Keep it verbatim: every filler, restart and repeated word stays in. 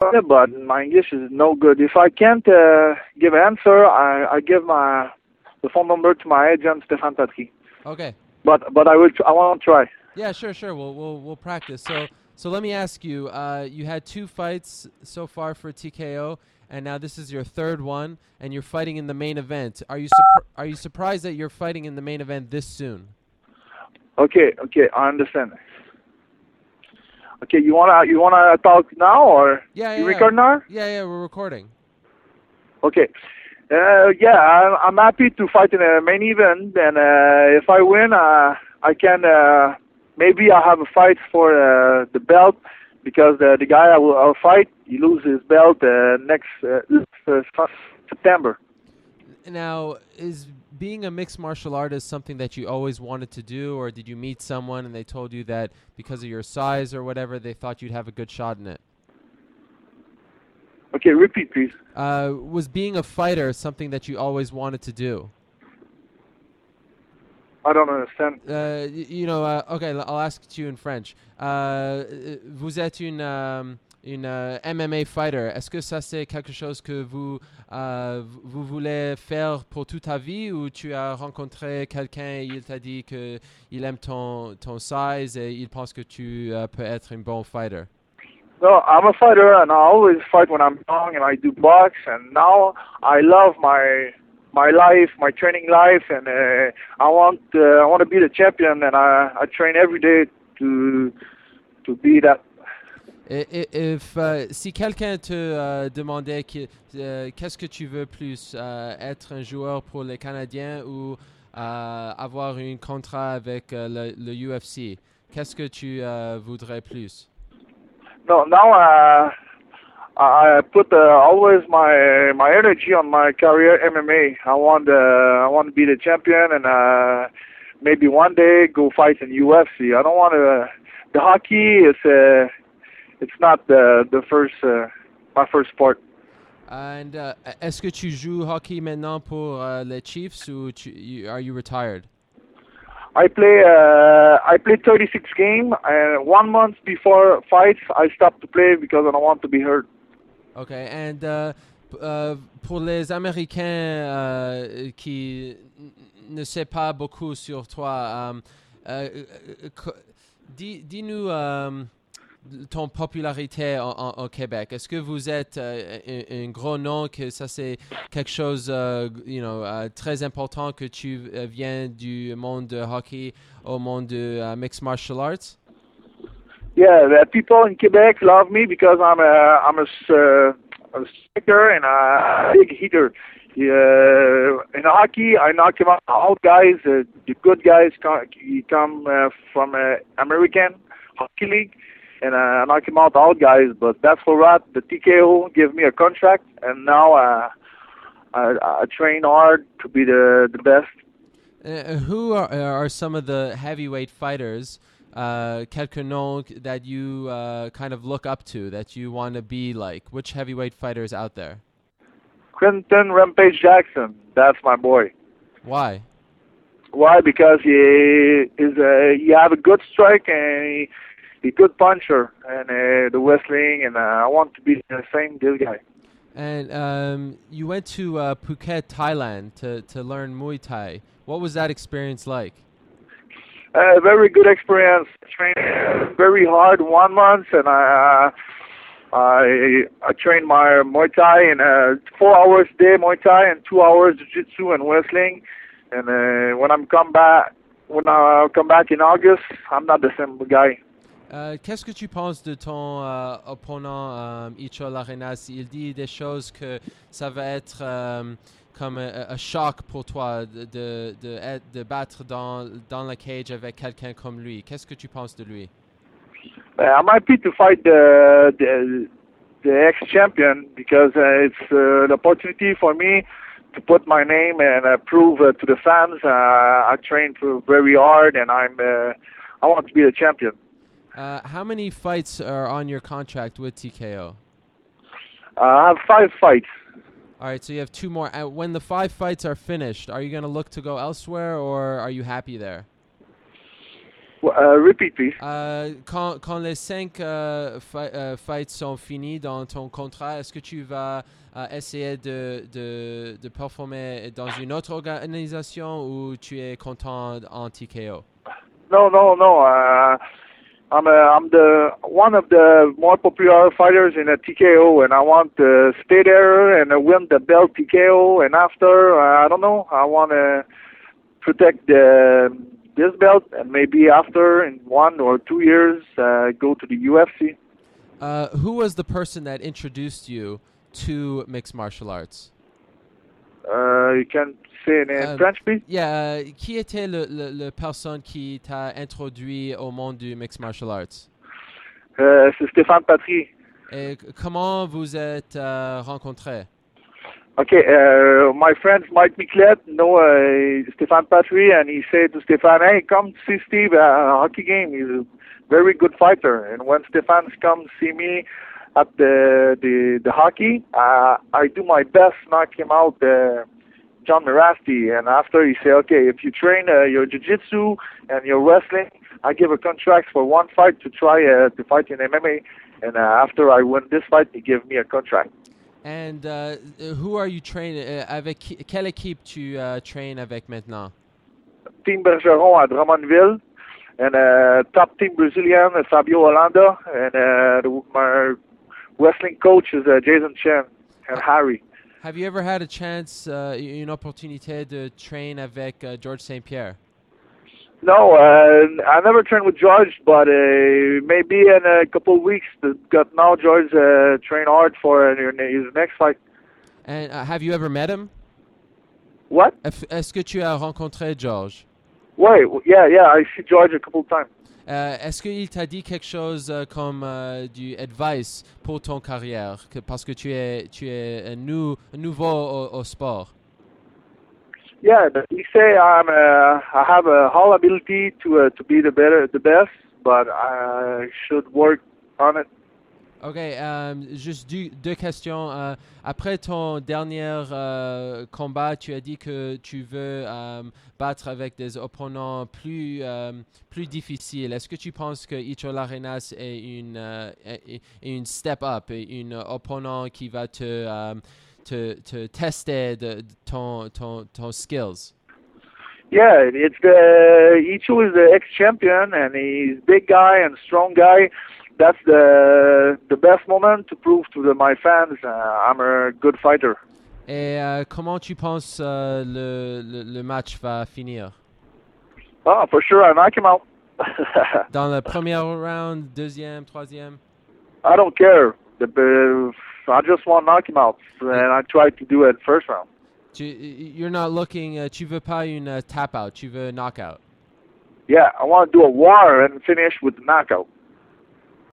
it, but my English is no good. If I can't uh, give an answer, I, I give my the phone number to my agent, Stéphane Patry. Okay. But but I will. Tr- I want to try. Yeah, sure, sure. We'll we'll we'll practice. So so let me ask you. Uh, you had two fights so far for T K O, and now this is your third one, and you're fighting in the main event. Are you surpri- are you surprised that you're fighting in the main event this soon? Okay, okay, I understand. Okay, you wanna you wanna talk now or Yeah, you yeah, record yeah. now? Yeah, yeah. We're recording. Okay. Uh, yeah, I'm, I'm happy to fight in a main event, and uh, if I win, uh, I can uh, maybe I have a fight for uh, the belt because the the guy I will I'll fight he loses his belt uh, next uh, uh, September. Now, is being a mixed martial artist something that you always wanted to do, or did you meet someone and they told you that because of your size or whatever, they thought you'd have a good shot in it? Okay, repeat please. Uh, was being a fighter something that you always wanted to do? I don't understand. Uh, y- you know, uh, okay, l- I'll ask it to you in French. Euh, euh, vous êtes une, euh, une euh, M M A fighter. Est-ce que ça c'est quelque chose que vous, euh, v- vous voulez faire pour toute ta vie, ou tu as rencontré quelqu'un et il t'a dit que il aime ton, ton size et il pense que tu euh, peux être un bon fighter? No, I'm a fighter, and I always fight when I'm young, and I do box, and now I love my my life, my training life, and uh, I want uh, I want to be the champion, and I I train every day to to be that. Et, et- if, euh, si quelqu'un te euh, demandait que, euh, qu'est-ce que tu veux plus, euh, être un joueur pour les Canadiens ou euh, avoir un contrat avec euh, le, le U F C, qu'est-ce que tu euh, voudrais plus? No, now uh, I I put uh, always my my energy on my career M M A. I want uh, I want to be the champion, and uh, maybe one day go fight in U F C. I don't want to. The hockey is uh, it's not the the first uh, my first sport. And uh, est-ce que tu joues hockey maintenant pour euh, les Chiefs, ou tu, you, are you retired? I play uh, I play thirty-six games, and one month before fights I stop to play because I don't want to be hurt. Okay, and uh, p- euh, pour les Américains euh, qui n- ne savent pas beaucoup sur toi, euh, euh, euh, co- dis, dis-nous euh, ton popularité en- en- au Québec. Est-ce que vous êtes euh, un, un gros nom, que ça c'est quelque chose euh, g- you know, euh, très important, que tu euh, viens du monde de hockey au monde de uh, mixed martial arts? Yeah, the people in Quebec love me because I'm a I'm a, s- uh, a striker and a big hitter. Uh, in hockey, I knock him out. All guys, uh, the good guys, come, come uh, from uh, American Hockey League, and uh, I knock him out. All guys, but that's for what the T K O give me a contract, and now uh, I, I train hard to be the the best. Uh, who are, are some of the heavyweight fighters, uh, quelques noms that you uh, kind of look up to, that you want to be like? Which heavyweight fighters out there? Quentin Rampage Jackson, that's my boy. Why? Why? Because he is a, he have a good strike and he, he good puncher and uh, the wrestling, and uh, I want to be the same this guy. And um, you went to uh, Phuket, Thailand, to, to learn Muay Thai. What was that experience like? Uh, very good experience. Trained very hard one month, and I uh, I I trained my Muay Thai in uh, four hours a day Muay Thai and two hours Jiu-Jitsu and wrestling. And uh, when I'm come back when I come back in August, I'm not the same guy. Euh, Qu'est-ce que tu penses de ton euh, opponent, euh, Icho Larenas? Il dit des choses que ça va être euh, comme un, un choc pour toi de, de, de, être- de battre dans, dans la cage avec quelqu'un comme lui. Qu'est-ce que tu penses de lui? Uh, I'm happy to fight the the, the ex-champion because uh, it's uh, an opportunity for me to put my name and uh, prove uh, to the fans uh, I trained for very hard, and I'm uh, I want to be the champion. Uh, how many fights are on your contract with T K O? Uh, I have five fights. All right, so you have two more. Uh, when the five fights are finished, are you going to look to go elsewhere, or are you happy there? Uh, repeat, please. Euh, quand, quand les cinq euh, fi- euh, fights sont finis dans ton contrat, est-ce que tu vas euh, essayer de, de, de performer dans une autre organisation ou tu es content en T K O? No, no, no. Uh, I'm a, I'm the one of the more popular fighters in a T K O, and I want to stay there and uh, win the belt T K O. And after, uh, I don't know. I want to protect the this belt, and maybe after, in one or two years, uh, go to the U F C. Uh, who was the person that introduced you to mixed martial arts? Uh, you can say in Um, French, please. Yeah, euh, qui était le, le, le personne qui t'a introduit au monde du mixed martial arts? Uh, c'est Stéphane Patry. Et c- comment vous êtes euh, rencontrés? Okay, uh, my friend Mike Miclet know uh, Stéphane Patry, and he said to Stéphane, "Hey, come see Steve at a hockey game. He's a very good fighter." And when Stéphane comes see me at the the, the hockey, uh, I do my best knock him out, uh, John Mirasti. And after he say, "Okay, if you train uh, your jiu-jitsu and your wrestling, I give a contract for one fight to try uh, to fight in M M A." And uh, after I win this fight, he give me a contract. And uh, who are you training? Uh, avec qui- quelle équipe tu uh, traînes avec maintenant? Team Bergeron à Drummondville, and uh, top team Brazilian uh, Fabio Holanda, and uh, the, my wrestling coach is uh, Jason Chen and Harry. Have you ever had a chance, uh, une opportunité de train avec uh, George Saint Pierre? No, uh, I never trained with George, but uh, maybe in a couple of weeks. Got now George uh, train hard for uh, his next fight. And uh, have you ever met him? What? Est- Est-ce que tu as rencontré George? Wait, yeah, yeah, I see George a couple of times. Euh, Est-ce qu'il t'a dit quelque chose euh, comme euh, du advice pour ton carrière, que, parce que tu es tu es un, nou- un nouveau au, au sport? Yeah, but he say I'm uh, I have a whole ability to uh, to be the better, the best, but I should work on it. Ok, euh, juste du- deux questions. Euh, après ton dernier euh, combat, tu as dit que tu veux euh, battre avec des opponents plus, euh, plus difficiles. Est-ce que tu penses que Icho Larenas est une, euh, est- est une step up, une opponent qui va te, euh, te, te tester de, de ton, ton, ton skills? Yeah, it's the Ichu is the ex-champion, and he's big guy and strong guy. That's the the best moment to prove to the, my fans uh, I'm a good fighter. Et euh, comment tu penses euh, le, le, le match va finir? Oh, for sure, I knock him out. Dans le premier round, deuxième, troisième? I don't care. The, the, I just want to knock him out, and I tried to do it first round. Tu, you're not looking, uh, tu veux pas une uh, tap out, tu veux knockout. Yeah, I want to do a war and finish with the knockout.